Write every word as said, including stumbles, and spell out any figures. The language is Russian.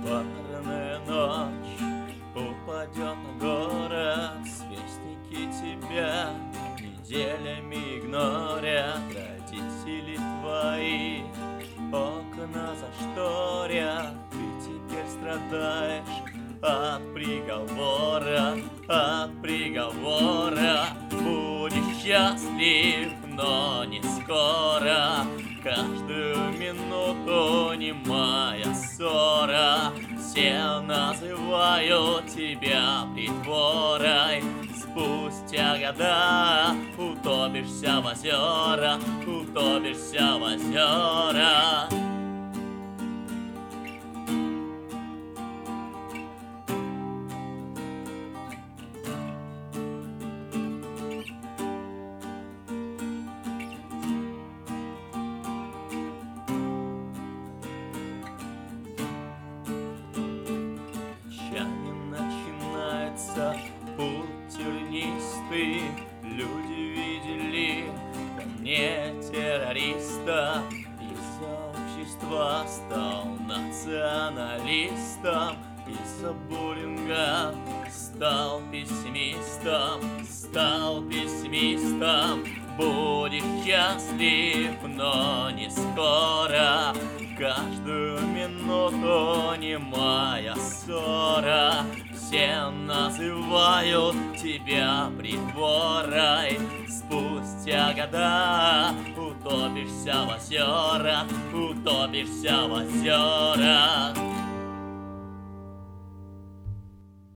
Парная ночь упадет на город, сверстники тебя неделями игнорят. Родители твои окна зашторят, ты теперь страдаешь от приговора, от приговора. Будешь счастлив, но не скоро, каждую минуту немая ссора. Все называют тебя притворой, спустя года утопишься в озера, утопишься в озера. Начинается путь тернистый, люди видели во мне террориста. Из общества стал националистом, из-за буллинга стал пессимистом, стал пессимистом. Будешь счастлив, но не скоро, каждую минуту немая ссора. Все называют тебя притворой, спустя года утопишься в озерах, утопишься в озерах.